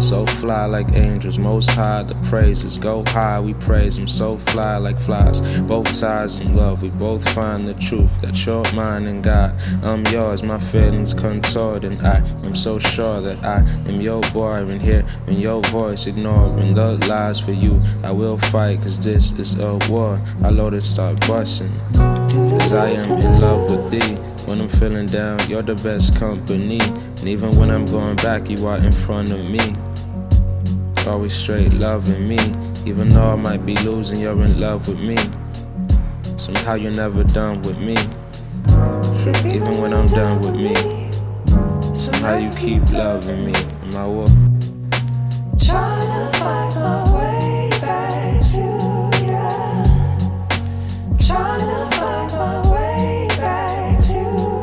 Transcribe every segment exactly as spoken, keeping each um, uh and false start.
So fly like angels, most high the praises. Go high, we praise him, so fly like flies. Both ties in love, we both find the truth. That you're mine and God, I'm yours. My feelings contort and I am so sure that I am your boy. And hearing your voice, ignoring the lies for you, I will fight, cause this is a war. I load and start busting, cause I am in love with thee. When I'm feeling down, you're the best company. And even when I'm going back, you are in front of me. Always straight loving me. Even though I might be losing, you're in love with me. Somehow you're never done with me. Even when I'm done with me, somehow you keep loving me. Am I what? Trying to find my way back to you. Trying to find my way back to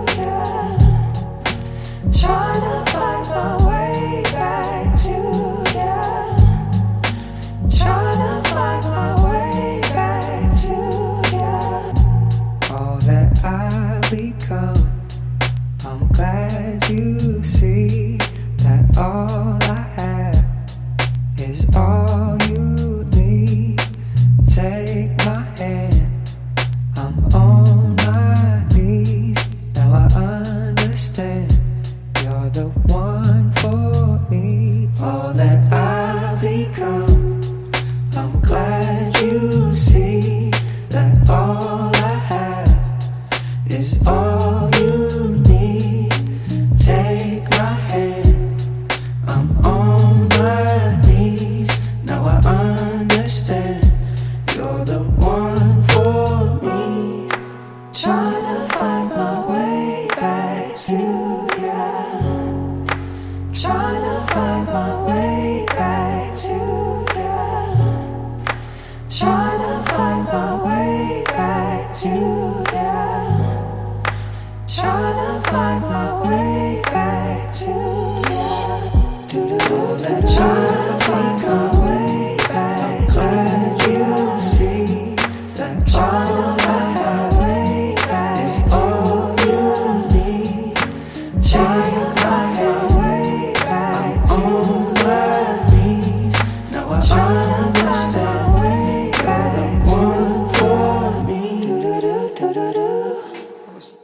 you. Trying to find my way back to you. Trying to find my way back to you. All that I become, I'm glad you see that all I have is all you need. Take my hand, I'm on my knees. Now I understand, you're the one for me. All that I become, I'm glad you see that all I have is all you need. Take my hand, I'm on my knees. Now I understand, you're the one for me. Trying to find my way back to you. Trying to find my way back to you. Trying to find my way back to you. Trying to find my way back to you. Trying to find my way back to you. I'm glad you see that trying to find my way back is all you need. Take my hand.